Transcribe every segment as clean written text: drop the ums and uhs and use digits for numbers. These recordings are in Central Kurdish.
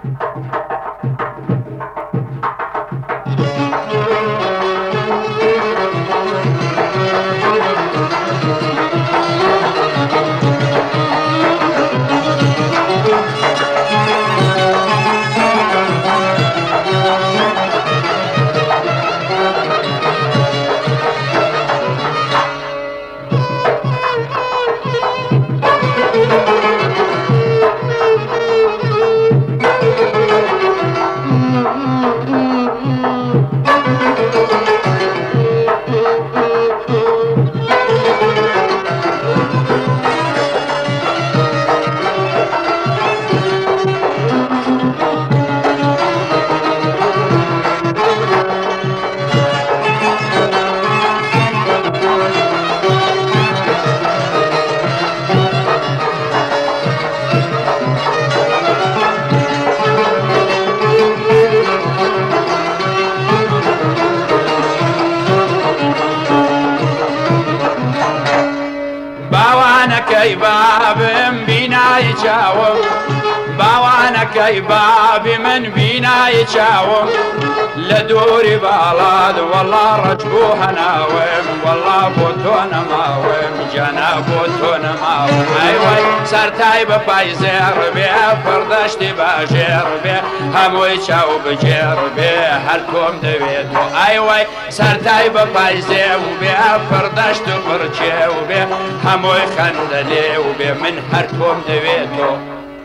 باوانەکەی بابم بینایی چاوم باوانەکەی بابی من بینایی چاوم لە دووری باڵات وەڵا ڕەج بۆ هەناوم وەڵا بۆ تۆ نەماوم جانا بۆ تۆ نەماوم ئەیوەی سەرتای بە پایزێڕ بێ پڕدەشتی باژێڕ بێ هەمووی چاو بجێڕ بێ هەر تۆم دەوێت و ئەیوەی سەرتای بە پایزێ و بێ پڕدەشت و پڕچێ و بێ هەمووی خەندە لێ و بێ من هەر تۆم دەوێت و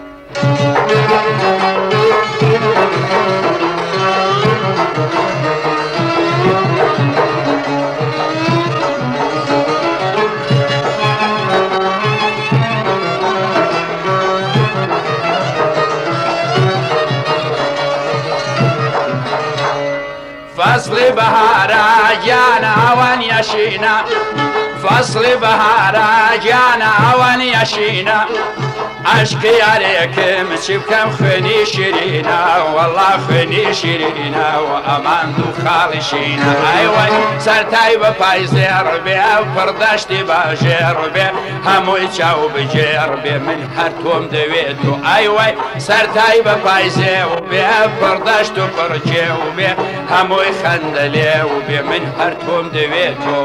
فصل بهارا جانا وان يشينا فصل بهارا جانا وان يشينا عشقي عليكم شبكم خني شيرينا والله خني شيرينا وأمان دو خالشينا أيوة سرتاي بفايزير بي فردشتي باجير بي هموي چاو بجير بي من هرتوم دويتو أيوة سرتاي بفايزير بي فردشتو فرجيو بي هموي خندليو بي من هرتوم دويتو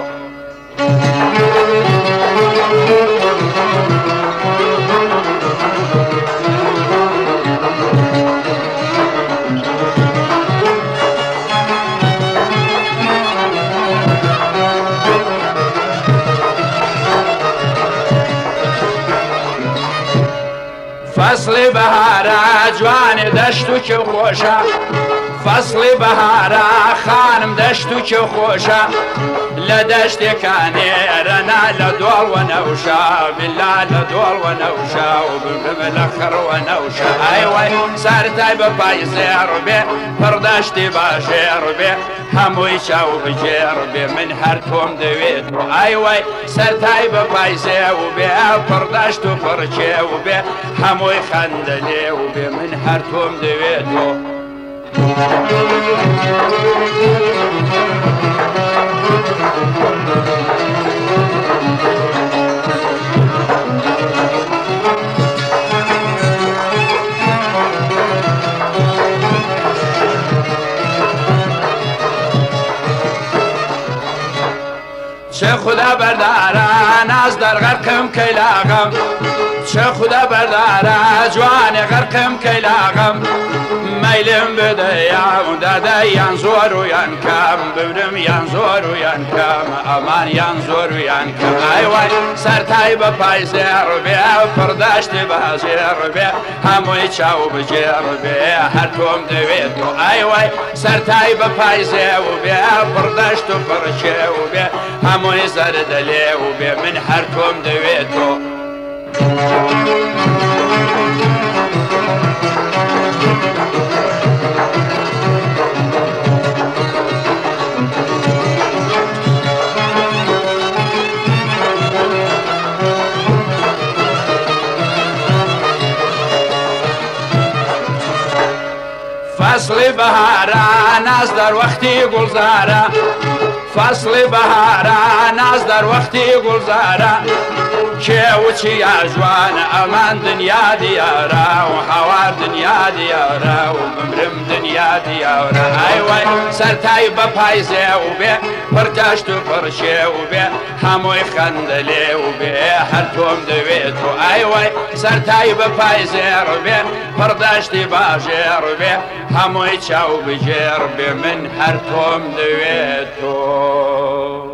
فصل بهارا جوان دشتو که خوشا فصل بهارا خانم دشتو که خوشا لدشت کانی رنا لدول و نوشا بالله لدول و نوشا و بالملخر و نوشا ایوه سرتای بپایزیر بی پردشتی باشیر بی هموی چاو بجیر بی من هر توم دوید ایوه سرتای بپایزیر بی پردشت و پرچه بی هموی خندلی بی من هر توم دوید چه خدا برداران از در غرقم کلاغم چه خدا برداران جوان غرقم کلاغم میلم بده یا داده یان زور و یان کم ببرم یان زور و یان کم امان یان زور و یان کم ایوای سرتای بپایزیر بی پردشت بازیر بی هموی چاو بجیر بی هر توم دوید ایوای سرتای بپایزیر بی پردشت و پرچه بی هموی زردلی بی من هر توم دوید فصل بهاران از در وقتی گلزاره فصل بهاران از در وقتی گلزاره کێوچی یا جوانە ئەمان دنیا دیارە و هەوار دنیا دیارە و بمرم دنیا دیارە ئەیوەی سەرتای بە پایزێ و بێ پڕدەشت و پڕشێ و بێ هەمووی خەندەلێ و بێ هەر تۆم دەوێت و ئەیوەی سەرتای بە پایزێڕ بێ پڕدەشتی باژێڕ بێ هەمووی چاو بژێر بێ من هەر تۆم دەوێت و